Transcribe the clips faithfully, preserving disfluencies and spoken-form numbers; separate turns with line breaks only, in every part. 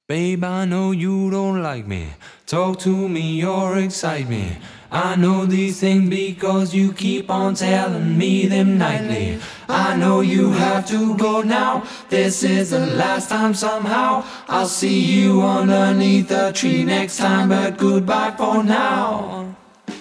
Babe, I know you don't like me. Talk to me or excite me. I know these things because you keep on telling me them nightly. I know you have to go now. This is the last time somehow. I'll see you underneath the tree next time, but goodbye for now.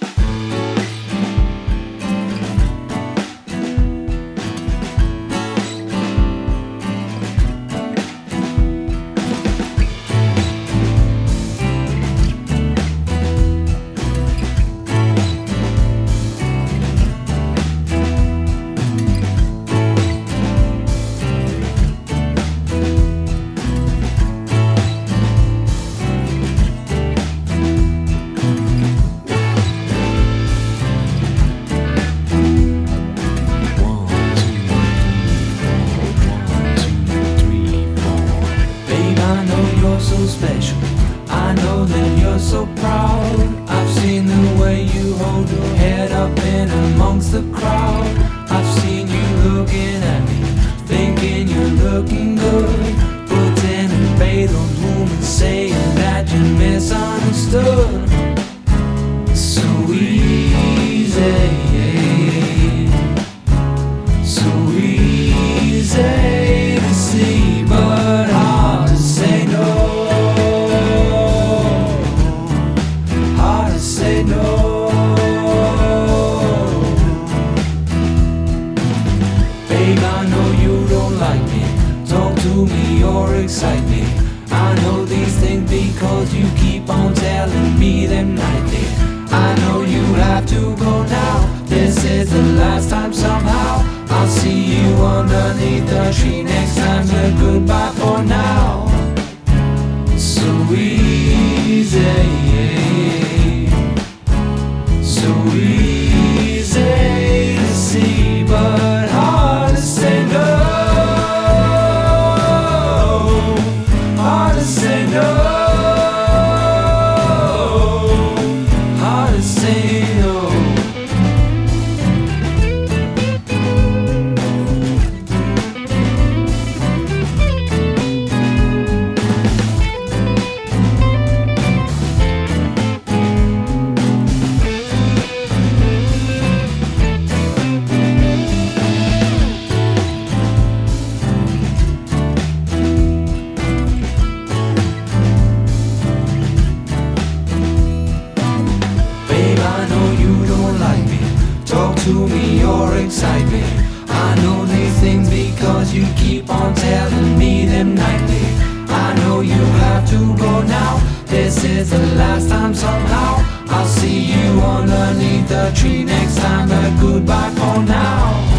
So special, I know that you're so proud. I've seen the way you hold your head up in amongst the crowd. I've seen you looking at me, thinking you're looking good, pretending to bathe those women, saying that you misunderstood. So easy, so easy to see, but hard to say no. Say no. Babe, I know you don't like me. Talk to me or excite me. I know these things because you keep on telling me them nightly. I know you have to go now. This is the last time somehow. I'll see you underneath the tree next time, but goodbye for now. So easy, so easy to see, but hard to say no. Hard to say no. Hard to say no. To me or excite me. I know these things because you keep on telling me them nightly. I know you have to go now. This is the last time somehow. I'll see you underneath the tree next time, but goodbye for now.